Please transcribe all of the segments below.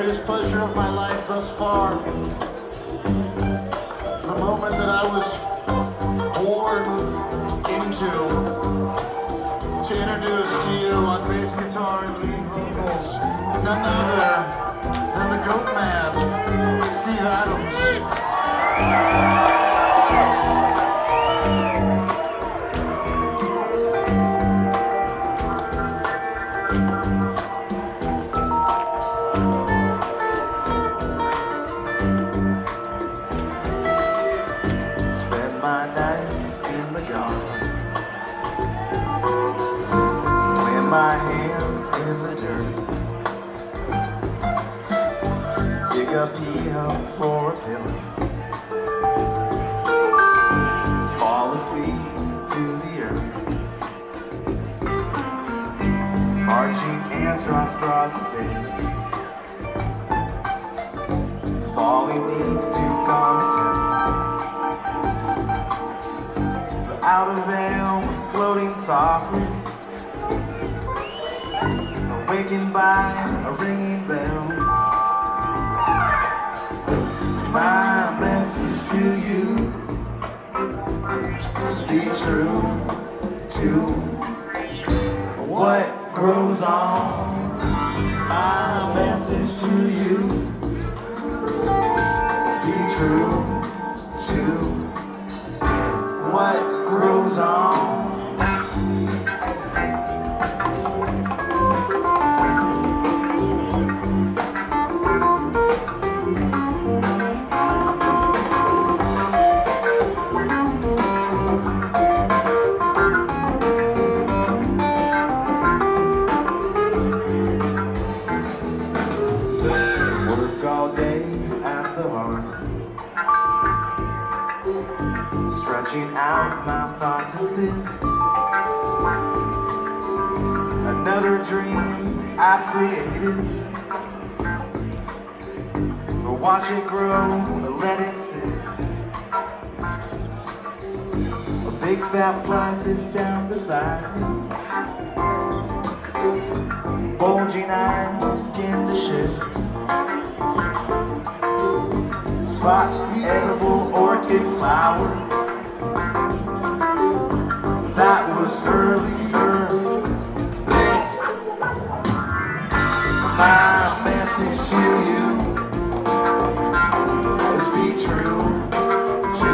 greatest pleasure of my life thus far. The moment that I was born into, to introduce to you on bass guitar and lead vocals, none other than the Goat Man, Steve Adams. My nights in the garden, playing my hands in the dirt, dig a peel for a pillow, fall asleep to the earth, marching ants draw straws to sing, falling deep to common. Out of veil, floating softly, awakened by a ringing bell. My message to you is be true to what grows on. My message to you is be true to what grows on. Work all day at the heart, stretching out my thoughts insist. Another dream I've created, but watch it grow, let it sit. A big fat fly sits down beside me, bulging eyes begin to shift. Spots the edible orchid flower that was earlier. My message to you is be true to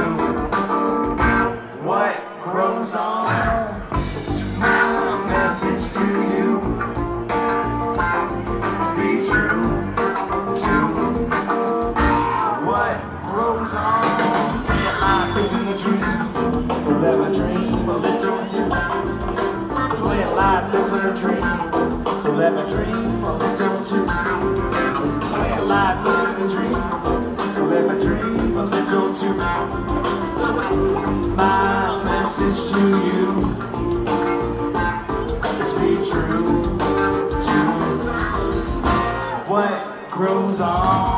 what grows on. My message to you is be true to what grows on. Life isn't a dream, so let me dream a little too. Play life isn't a dream, so let me dream a little too. Play life isn't a dream, so let me dream a little too. My message to you is be true to what grows on.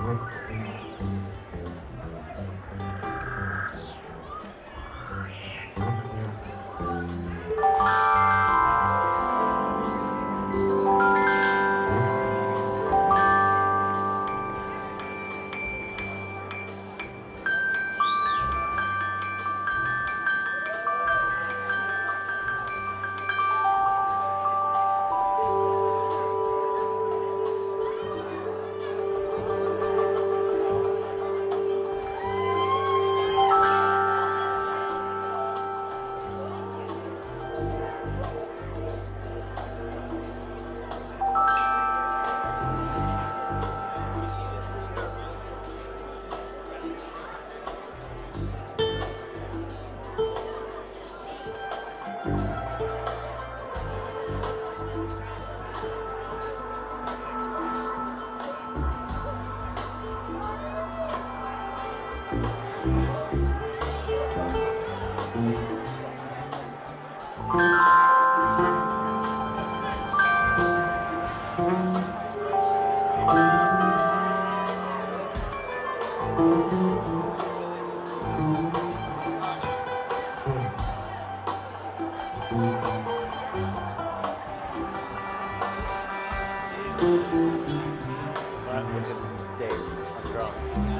Look at Dave on drums.